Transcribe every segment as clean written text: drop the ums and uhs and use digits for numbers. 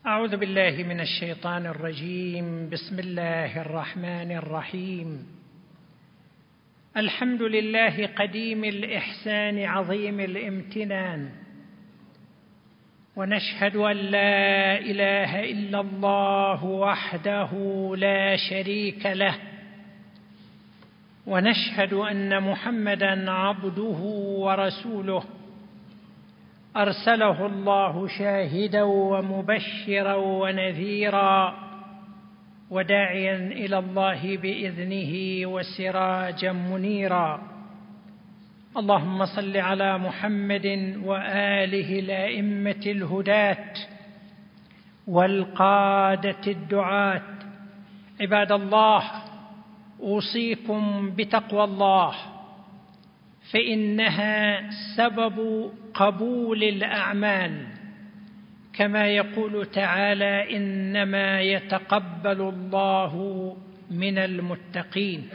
أعوذ بالله من الشيطان الرجيم. بسم الله الرحمن الرحيم. الحمد لله قديم الإحسان عظيم الامتنان، ونشهد أن لا إله إلا الله وحده لا شريك له، ونشهد أن محمدًا عبده ورسوله أرسله الله شاهدًا ومبشرًا ونذيرًا وداعيًا إلى الله بإذنه وسراجًا منيرًا. اللهم صل على محمد وآله الأئمة الهداة والقادة الدعاة. عباد الله، أوصيكم بتقوى الله، فإنها سبب قبول الأعمال، كما يقول تعالى: إنما يتقبل الله من المتقين.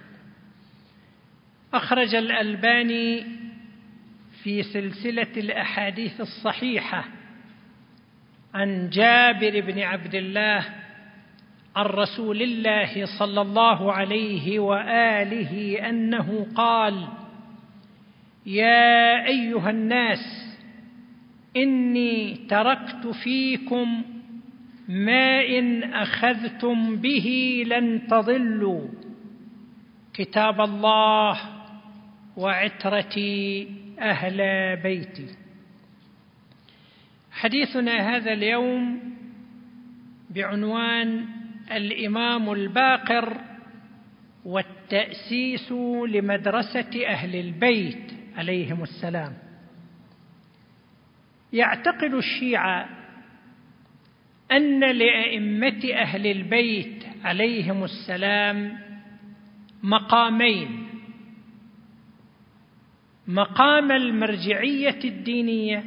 أخرج الألباني في سلسلة الأحاديث الصحيحة عن جابر بن عبد الله عن رسول الله صلى الله عليه وآله أنه قال: يا أيها الناس، إني تركت فيكم ما إن أخذتم به لن تضلوا، كتاب الله وعترتي أهل بيتي. حديثنا هذا اليوم بعنوان الإمام الباقر والتأسيس لمدرسة أهل البيت عليهم السلام. يعتقد الشيعة أن لأئمة أهل البيت عليهم السلام مقامين: مقام المرجعية الدينية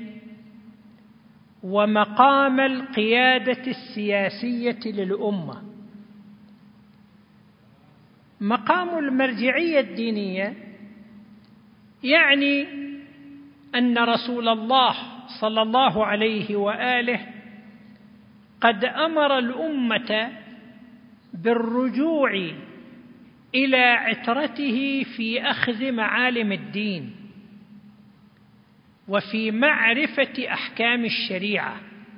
ومقام القيادة السياسية للأمة. مقام المرجعية الدينية يعني أن رسول الله صلى الله عليه وآله قد أمر الأمة بالرجوع إلى عترته في أخذ معالم الدين وفي معرفة أحكام الشريعة.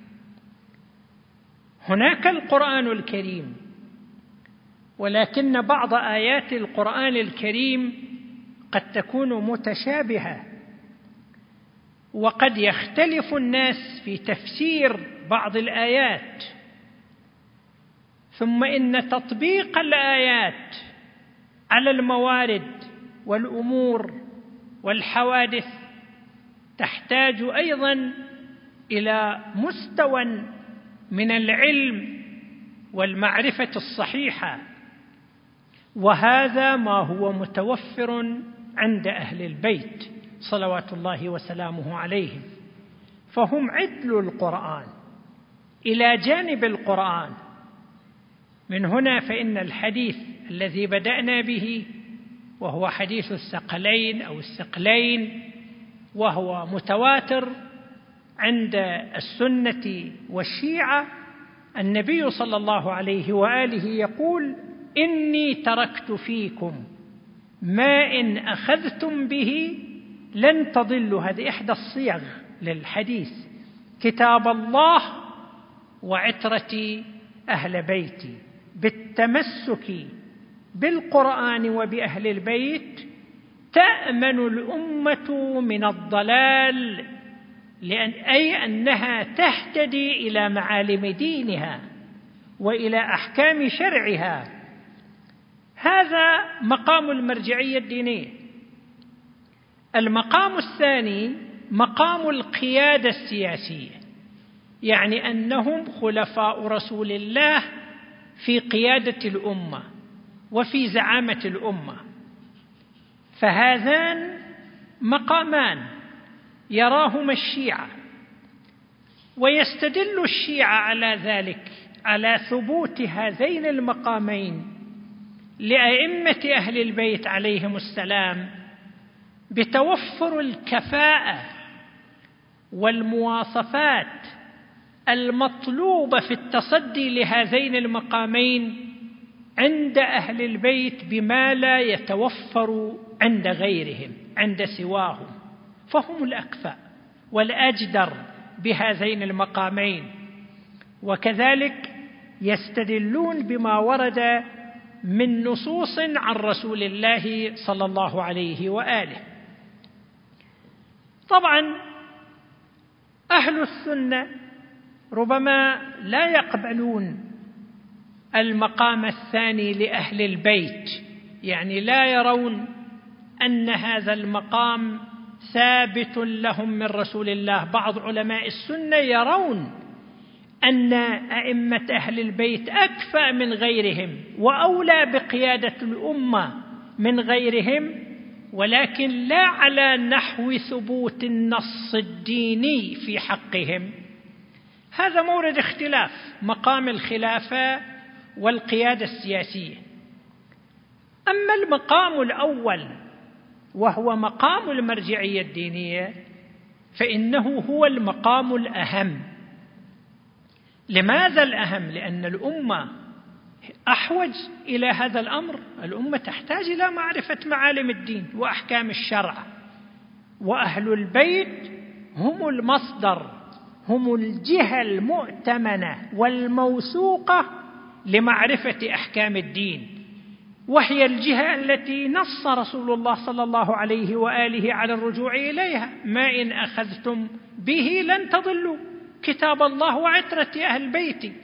هناك القرآن الكريم، ولكن بعض آيات القرآن الكريم قد تكون متشابهة، وقد يختلف الناس في تفسير بعض الآيات. ثم إن تطبيق الآيات على الموارد والأمور والحوادث تحتاج أيضاً إلى مستوى من العلم والمعرفة الصحيحة، وهذا ما هو متوفر عند أهل البيت صلوات الله وسلامه عليهم، فهم عدل القرآن إلى جانب القرآن. من هنا فإن الحديث الذي بدأنا به، وهو حديث الثقلين أو الثقلين، وهو متواتر عند السنة والشيعة، النبي صلى الله عليه وآله يقول: إني تركت فيكم ما إن أخذتم به لن تضلوا. هذه إحدى الصيغ للحديث: كتاب الله وعترتي أهل بيتي. بالتمسك بالقرآن وبأهل البيت تأمن الأمة من الضلال، أي أنها تهتدي إلى معالم دينها وإلى أحكام شرعها. هذا مقام المرجعية الدينية. المقام الثاني مقام القيادة السياسية، يعني أنهم خلفاء رسول الله في قيادة الأمة وفي زعامة الأمة. فهذان مقامان يراهما الشيعة، ويستدل الشيعة على ذلك، على ثبوت هذين المقامين لأئمة أهل البيت عليهم السلام، بتوفر الكفاءة والمواصفات المطلوب في التصدي لهذين المقامين عند أهل البيت بما لا يتوفر عند غيرهم، عند سواهم، فهم الأكفأ والأجدر بهذين المقامين. وكذلك يستدلون بما ورد من نصوص عن رسول الله صلى الله عليه وآله. طبعا أهل السنة ربما لا يقبلون المقام الثاني لأهل البيت، يعني لا يرون أن هذا المقام ثابت لهم من رسول الله. بعض علماء السنة يرون أن أئمة أهل البيت أكفأ من غيرهم وأولى بقيادة الأمة من غيرهم، ولكن لا على نحو ثبوت النص الديني في حقهم. هذا مورد اختلاف، مقام الخلافة والقيادة السياسية. أما المقام الأول وهو مقام المرجعية الدينية فإنه هو المقام الأهم. لماذا الأهم؟ لأن الأمة أحوج إلى هذا الأمر. الأمة تحتاج إلى معرفة معالم الدين وأحكام الشرع، وأهل البيت هم المصدر، هم الجهة المؤتمنة والموثوقة لمعرفة أحكام الدين، وهي الجهة التي نص رسول الله صلى الله عليه وآله على الرجوع إليها: ما إن أخذتم به لن تضلوا، كتاب الله وعترة أهل بيتي.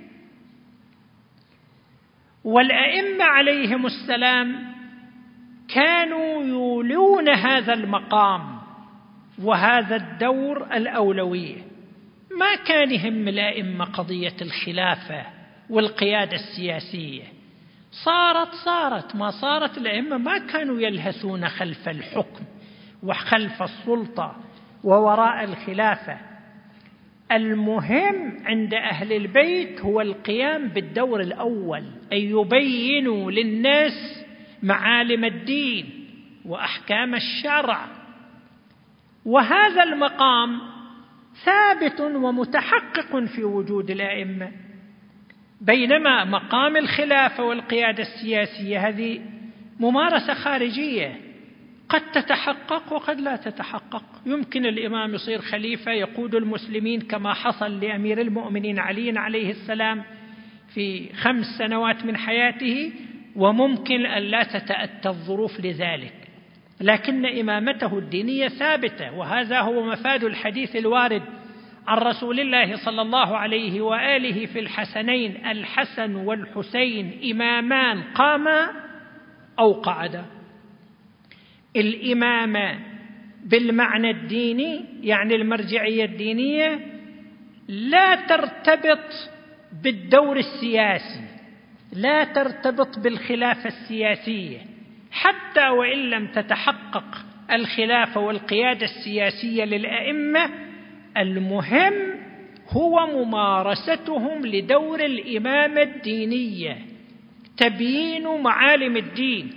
والأئمة عليهم السلام كانوا يولون هذا المقام وهذا الدور الأولوية. ما كان يهم الأئمة قضية الخلافة والقيادة السياسية، صارت ما صارت، الأئمة ما كانوا يلهثون خلف الحكم وخلف السلطة ووراء الخلافة. المهم عند أهل البيت هو القيام بالدور الأول، أن يبينوا للناس معالم الدين وأحكام الشرع. وهذا المقام ثابت ومتحقق في وجود الأئمة، بينما مقام الخلافة والقيادة السياسية هذه ممارسة خارجية، قد تتحقق وقد لا تتحقق. يمكن الإمام يصير خليفة يقود المسلمين كما حصل لأمير المؤمنين علي عليه السلام في 5 سنوات من حياته، وممكن أن لا تتأتى الظروف لذلك، لكن إمامته الدينية ثابتة. وهذا هو مفاد الحديث الوارد عن رسول الله صلى الله عليه وآله في الحسنين: الحسن والحسين إمامان قاما أو قعدا. الإمامة بالمعنى الديني يعني المرجعية الدينية لا ترتبط بالدور السياسي، لا ترتبط بالخلافة السياسية، حتى وإن لم تتحقق الخلافة والقيادة السياسية للأئمة. المهم هو ممارستهم لدور الإمامة الدينية، تبيين معالم الدين.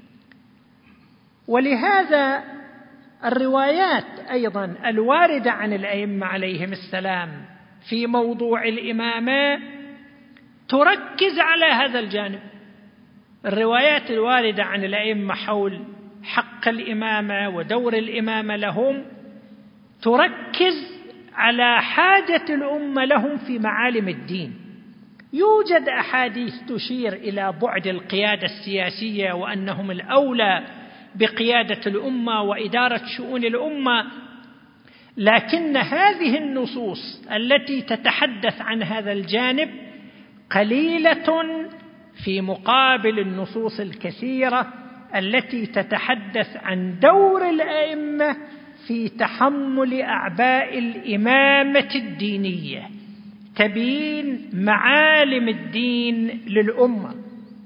ولهذا الروايات أيضا الواردة عن الأئمة عليهم السلام في موضوع الإمامة تركز على هذا الجانب. الروايات الواردة عن الأئمة حول حق الإمامة ودور الإمامة لهم تركز على حاجة الأمة لهم في معالم الدين. يوجد أحاديث تشير إلى بعد القيادة السياسية وأنهم الأولى بقيادة الأمة وإدارة شؤون الأمة، لكن هذه النصوص التي تتحدث عن هذا الجانب قليلة في مقابل النصوص الكثيرة التي تتحدث عن دور الأئمة في تحمل أعباء الإمامة الدينية، تبيين معالم الدين للأمة.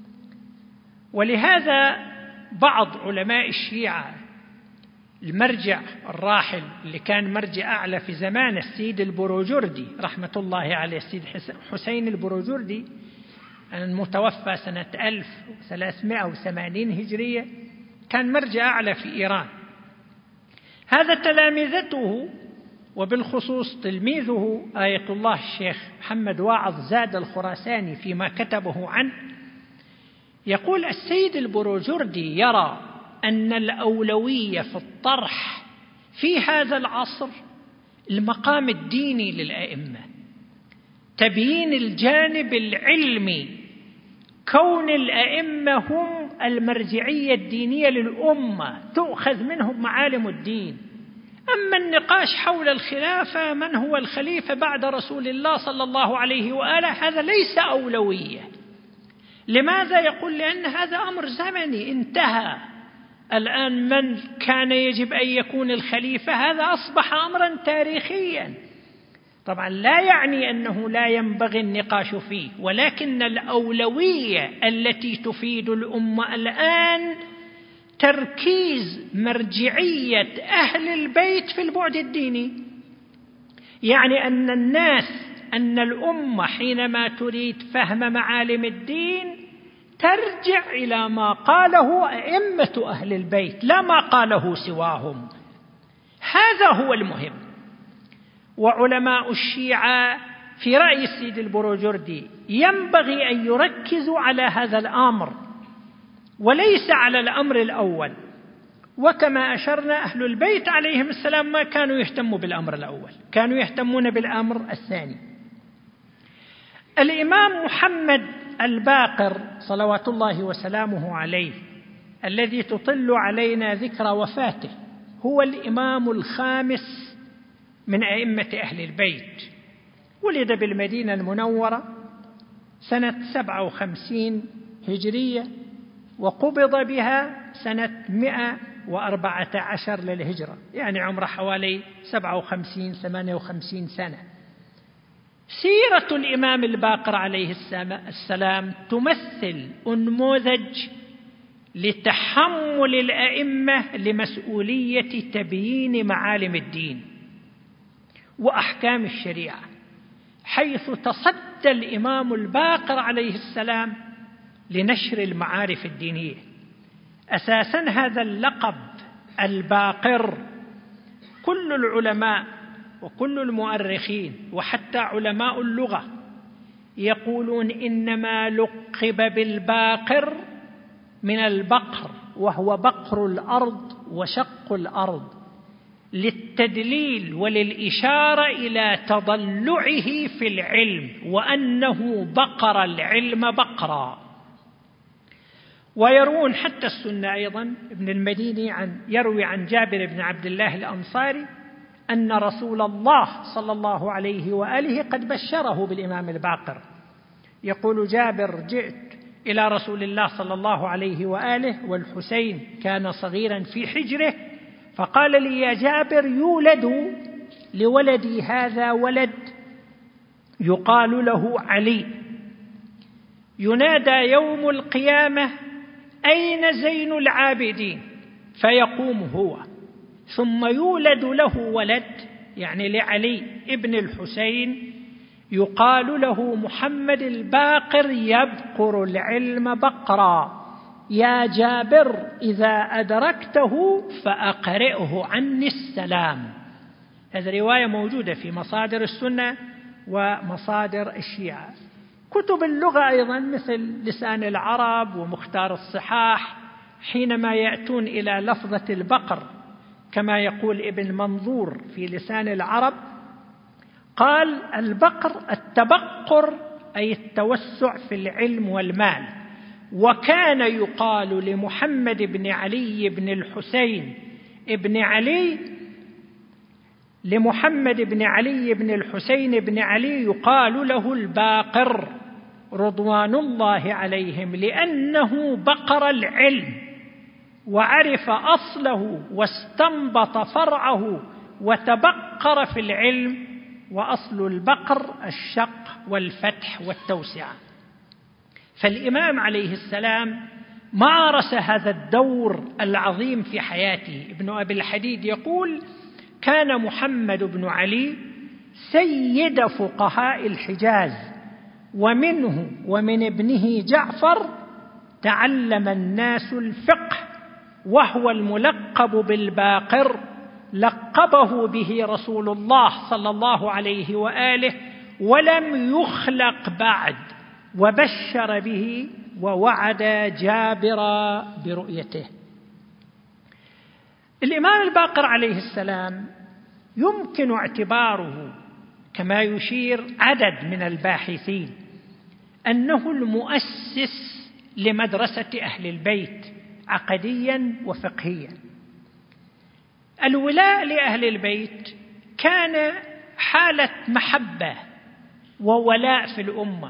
ولهذا بعض علماء الشيعة، المرجع الراحل اللي كان مرجع أعلى في زمان السيد البروجردي رحمة الله عليه، السيد حسين البروجردي المتوفى سنة 1380 هجرية، كان مرجع أعلى في إيران. هذا تلامذته وبالخصوص تلميذه آية الله الشيخ محمد واعظ زاد الخراساني فيما كتبه عنه، يقول السيد البروجردي يرى أن الأولوية في الطرح في هذا العصر المقام الديني للأئمة، تبيين الجانب العلمي، كون الأئمة هم المرجعية الدينية للأمة، تؤخذ منهم معالم الدين. أما النقاش حول الخلافة، من هو الخليفة بعد رسول الله صلى الله عليه وآله، هذا ليس أولوية. لماذا؟ يقول لأن هذا أمر زمني انتهى. الآن من كان يجب أن يكون الخليفة هذا أصبح أمرا تاريخيا. طبعا لا يعني أنه لا ينبغي النقاش فيه، ولكن الأولوية التي تفيد الأمة الآن تركيز مرجعية أهل البيت في البعد الديني. يعني أن الأمة حينما تريد فهم معالم الدين ترجع إلى ما قاله أئمة أهل البيت لا ما قاله سواهم. هذا هو المهم. وعلماء الشيعة في رأي السيد البروجردي ينبغي أن يركزوا على هذا الأمر وليس على الأمر الأول. وكما أشرنا أهل البيت عليهم السلام ما كانوا يهتموا بالأمر الأول، كانوا يهتمون بالأمر الثاني. الإمام محمد الباقر صلوات الله وسلامه عليه الذي تطل علينا ذكرى وفاته هو الإمام الخامس من أئمة أهل البيت. ولد بالمدينة المنورة سنة 57 هجرية، وقبض بها سنة 114 للهجرة، يعني عمره حوالي 57-58 سنة. سيرة الإمام الباقر عليه السلام تمثل نموذج لتحمل الأئمة لمسؤولية تبيين معالم الدين وأحكام الشريعة، حيث تصدى الإمام الباقر عليه السلام لنشر المعارف الدينية. أساسا هذا اللقب الباقر كل العلماء وكل المؤرخين وحتى علماء اللغة يقولون إنما لقب بالباقر من البقر، وهو بقر الأرض وشق الأرض، للتدليل وللإشارة إلى تضلعه في العلم وأنه بقر العلم بقرا. ويروون حتى السنة أيضا، ابن المديني يروي عن جابر بن عبد الله الأنصاري أن رسول الله صلى الله عليه وآله قد بشره بالإمام الباقر. يقول جابر: جئت إلى رسول الله صلى الله عليه وآله والحسين كان صغيرا في حجره، فقال لي: يا جابر، يولد لولدي هذا ولد يقال له علي، ينادى يوم القيامة: أين زين العابدين؟ فيقوم هو، ثم يولد له ولد، يعني لعلي ابن الحسين، يقال له محمد الباقر يبقر العلم بقرا. يا جابر إذا أدركته فأقرئه عني السلام. هذه رواية موجودة في مصادر السنة ومصادر الشيعة. كتب اللغة أيضا مثل لسان العرب ومختار الصحاح حينما يأتون إلى لفظة البقر كما يقول ابن منظور في لسان العرب، قال: البقر التبقر أي التوسع في العلم والمال. وكان يقال لمحمد بن علي بن الحسين ابن علي، لمحمد بن علي بن الحسين بن علي يقال له الباقر رضوان الله عليهم، لأنه بقر العلم وعرف أصله واستنبط فرعه وتبقر في العلم. وأصل البقر الشق والفتح والتوسعة. فالإمام عليه السلام مارس هذا الدور العظيم في حياته. ابن أبي الحديد يقول: كان محمد بن علي سيد فقهاء الحجاز، ومنه ومن ابنه جعفر تعلم الناس الفقه، وهو الملقب بالباقر، لقبه به رسول الله صلى الله عليه وآله ولم يخلق بعد، وبشر به ووعد جابر برؤيته. الإمام الباقر عليه السلام يمكن اعتباره كما يشير عدد من الباحثين أنه المؤسس لمدرسة أهل البيت عقديا وفقهيا. الولاء لأهل البيت كان حالة محبة وولاء في الأمة،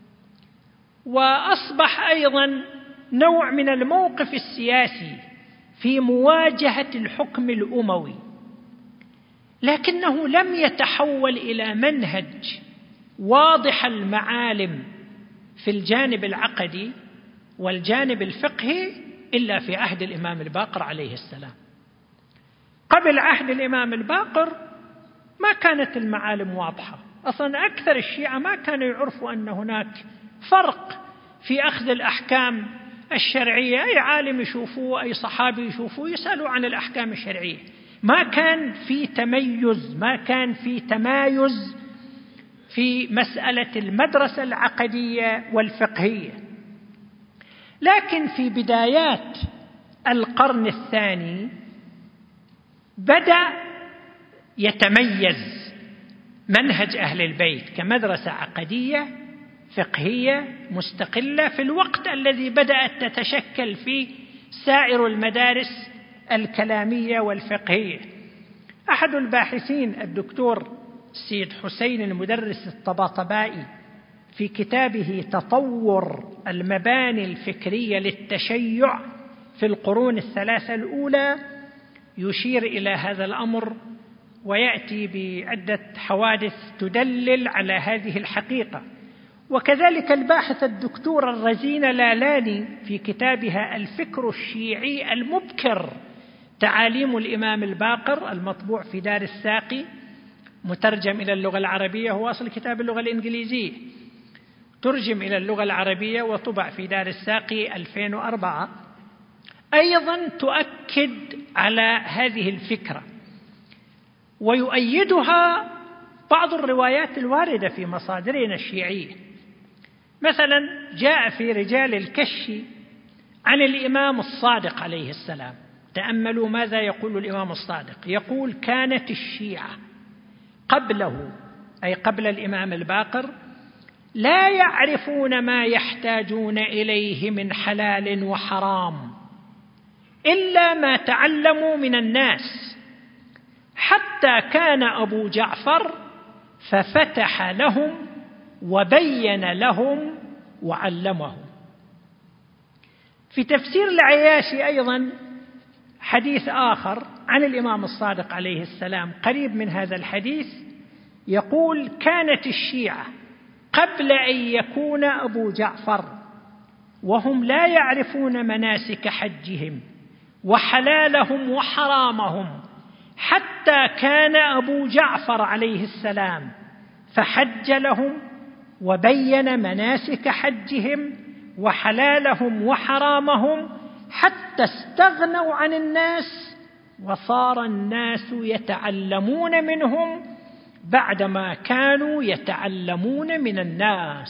وأصبح أيضا نوع من الموقف السياسي في مواجهة الحكم الأموي، لكنه لم يتحول إلى منهج واضح المعالم في الجانب العقدي والجانب الفقهي إلا في عهد الإمام الباقر عليه السلام. قبل عهد الإمام الباقر ما كانت المعالم واضحة، أصلا أكثر الشيعة ما كانوا يعرفوا أن هناك فرق في أخذ الأحكام الشرعية. أي عالم يشوفوه، أي صحابي يشوفوه، يسألوا عن الأحكام الشرعية. ما كان في تميز، ما كان في تمايز في مسألة المدرسة العقدية والفقهية. لكن في بدايات القرن الثاني بدأ يتميز منهج أهل البيت كمدرسة عقدية فقهية مستقلة في الوقت الذي بدأت تتشكل فيه سائر المدارس الكلامية والفقهية. أحد الباحثين الدكتور السيد حسين المدرس الطباطبائي في كتابه تطور المباني الفكرية للتشيع في القرون الثلاثة الأولى يشير إلى هذا الأمر، ويأتي بعدة حوادث تدلل على هذه الحقيقة. وكذلك الباحث الدكتور الرزين لالاني في كتابها الفكر الشيعي المبكر تعاليم الإمام الباقر المطبوع في دار الساقي مترجم إلى اللغة العربية، هو أصل كتاب اللغة الإنجليزية، ترجم إلى اللغة العربية وطبع في دار الساقي 2004، أيضا تؤكد على هذه الفكرة، ويؤيدها بعض الروايات الواردة في مصادرنا الشيعية. مثلا جاء في رجال الكشي عن الإمام الصادق عليه السلام، تأملوا ماذا يقول الإمام الصادق، يقول: كانت الشيعة قبله، أي قبل الإمام الباقر، لا يعرفون ما يحتاجون إليه من حلال وحرام إلا ما تعلموا من الناس، حتى كان أبو جعفر ففتح لهم وبين لهم وعلمهم. في تفسير العياشي أيضا حديث آخر عن الإمام الصادق عليه السلام قريب من هذا الحديث، يقول: كانت الشيعة قبل أن يكون أبو جعفر وهم لا يعرفون مناسك حجهم وحلالهم وحرامهم، حتى كان أبو جعفر عليه السلام فحج لهم وبين مناسك حجهم وحلالهم وحرامهم، حتى استغنوا عن الناس وصار الناس يتعلمون منهم بعدما كانوا يتعلمون من الناس.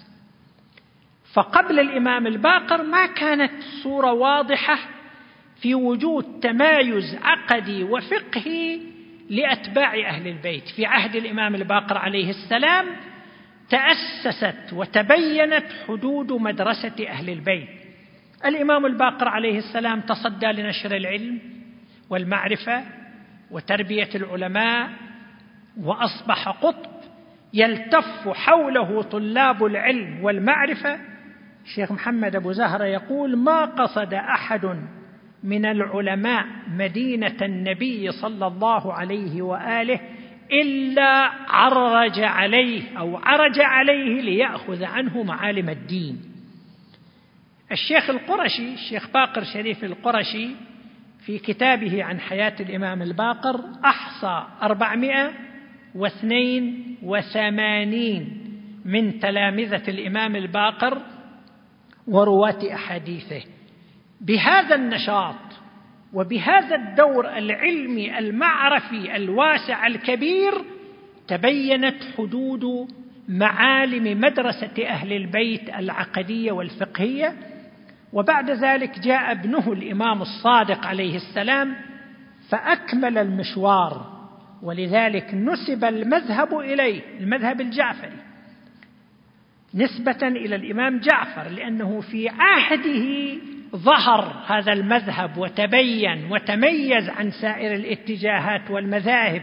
فقبل الإمام الباقر ما كانت صورة واضحة في وجود تمايز عقدي وفقهي لأتباع أهل البيت. في عهد الإمام الباقر عليه السلام تأسست وتبينت حدود مدرسة أهل البيت. الإمام الباقر عليه السلام تصدى لنشر العلم والمعرفة وتربية العلماء، وأصبح قطب يلتف حوله طلاب العلم والمعرفة. الشيخ محمد أبو زهرة يقول: ما قصد أحد من العلماء مدينة النبي صلى الله عليه وآله إلا عرج عليه ليأخذ عنه معالم الدين. الشيخ القرشي، الشيخ باقر شريف القرشي، في كتابه عن حياة الإمام الباقر أحصى 482 من تلامذة الإمام الباقر ورواة أحاديثه. بهذا النشاط وبهذا الدور العلمي المعرفي الواسع الكبير تبينت حدود معالم مدرسة أهل البيت العقدية والفقهية. وبعد ذلك جاء ابنه الإمام الصادق عليه السلام فأكمل المشوار، ولذلك نسب المذهب إليه، المذهب الجعفري، نسبة إلى الإمام جعفر، لأنه في عهده ظهر هذا المذهب وتبين وتميز عن سائر الاتجاهات والمذاهب.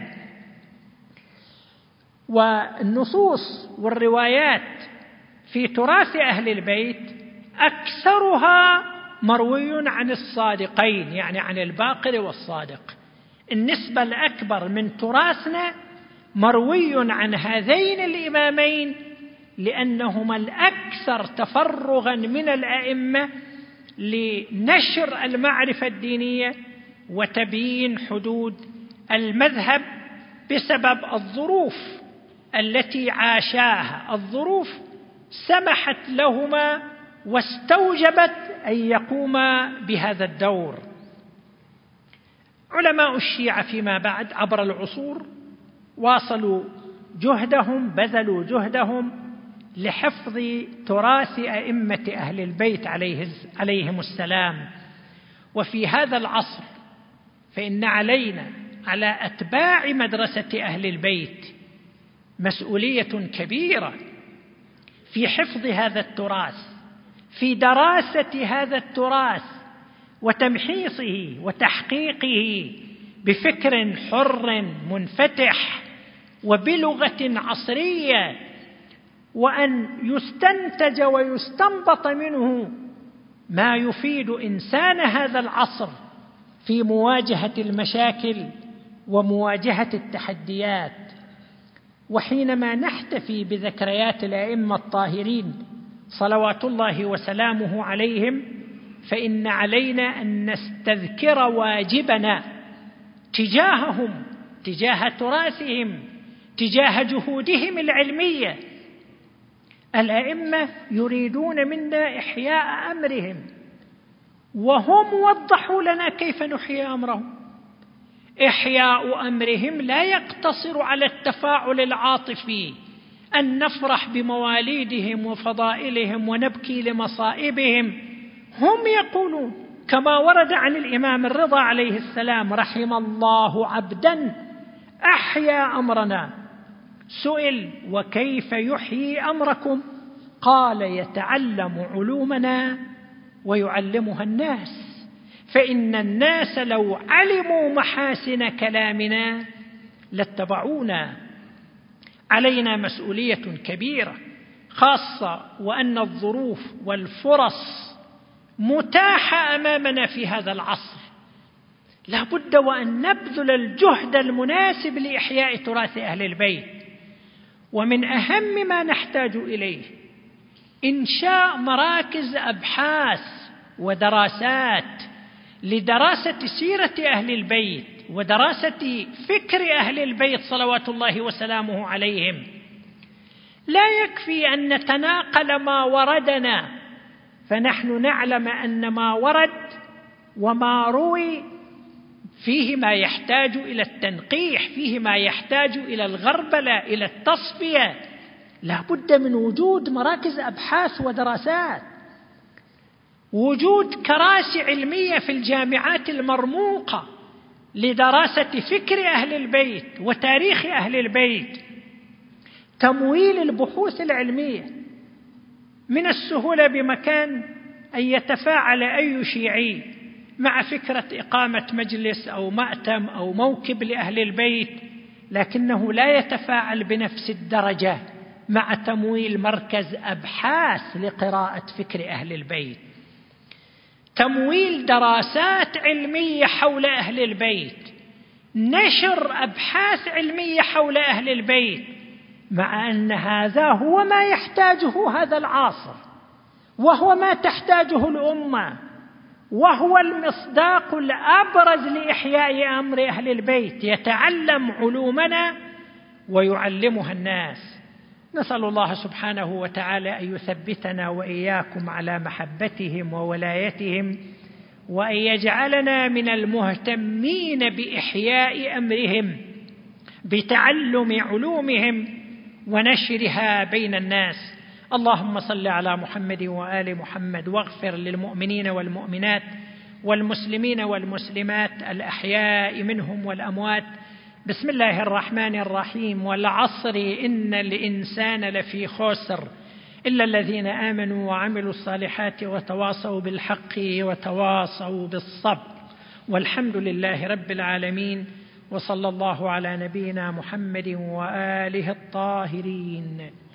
والنصوص والروايات في تراث أهل البيت أكثرها مروي عن الصادقين، يعني عن الباقر والصادق. النسبة الأكبر من تراثنا مروي عن هذين الإمامين، لأنهما الأكثر تفرغا من الأئمة لنشر المعرفة الدينية وتبيين حدود المذهب بسبب الظروف التي عاشاها. الظروف سمحت لهما واستوجبت أن يقوما بهذا الدور. علماء الشيعة فيما بعد عبر العصور واصلوا جهدهم، بذلوا جهدهم لحفظ تراث أئمة أهل البيت عليهم السلام. وفي هذا العصر فإن علينا على أتباع مدرسة أهل البيت مسؤولية كبيرة في حفظ هذا التراث، في دراسة هذا التراث وتمحيصه وتحقيقه بفكر حر منفتح وبلغة عصرية، وأن يستنتج ويستنبط منه ما يفيد إنسان هذا العصر في مواجهة المشاكل ومواجهة التحديات. وحينما نحتفي بذكريات الأئمة الطاهرين صلوات الله وسلامه عليهم، فإن علينا أن نستذكر واجبنا تجاههم، تجاه تراثهم، تجاه جهودهم العلمية. الأئمة يريدون منا إحياء أمرهم، وهم وضحوا لنا كيف نحيي أمرهم. إحياء أمرهم لا يقتصر على التفاعل العاطفي، أن نفرح بمواليدهم وفضائلهم ونبكي لمصائبهم. هم يقولون كما ورد عن الإمام الرضا عليه السلام: رحم الله عبدا أحيا أمرنا. سئل: وكيف يحيي أمركم؟ قال: يتعلم علومنا ويعلمها الناس، فإن الناس لو علموا محاسن كلامنا لاتبعونا. علينا مسؤولية كبيرة، خاصة وأن الظروف والفرص متاحة أمامنا في هذا العصر. لا بد وأن نبذل الجهد المناسب لإحياء تراث أهل البيت. ومن أهم ما نحتاج إليه إنشاء مراكز أبحاث ودراسات لدراسة سيرة أهل البيت ودراسة فكر أهل البيت صلوات الله وسلامه عليهم. لا يكفي أن نتناقل ما وردنا، فنحن نعلم أن ما ورد وما روي فيه ما يحتاج إلى التنقيح، فيه ما يحتاج إلى الغربلة، إلى التصفية. لا بد من وجود مراكز أبحاث ودراسات، وجود كراسي علمية في الجامعات المرموقة لدراسة فكر أهل البيت وتاريخ أهل البيت، تمويل البحوث العلمية. من السهولة بمكان أن يتفاعل أي شيعي مع فكرة إقامة مجلس أو مأتم أو موكب لأهل البيت، لكنه لا يتفاعل بنفس الدرجة مع تمويل مركز أبحاث لقراءة فكر أهل البيت، تمويل دراسات علمية حول أهل البيت، نشر أبحاث علمية حول أهل البيت، مع أن هذا هو ما يحتاجه هذا العصر، وهو ما تحتاجه الأمة، وهو المصداق الأبرز لإحياء أمر أهل البيت. يتعلم علومنا ويعلمها الناس. نسأل الله سبحانه وتعالى أن يثبتنا وإياكم على محبتهم وولايتهم، وأن يجعلنا من المهتمين بإحياء أمرهم بتعلم علومهم ونشرها بين الناس. اللهم صل على محمد وآل محمد، واغفر للمؤمنين والمؤمنات والمسلمين والمسلمات الأحياء منهم والأموات. بسم الله الرحمن الرحيم. والعصر إن الإنسان لفي خسر إلا الذين آمنوا وعملوا الصالحات وتواصوا بالحق وتواصوا بالصبر. والحمد لله رب العالمين، وصلى الله على نبينا محمد وآله الطاهرين.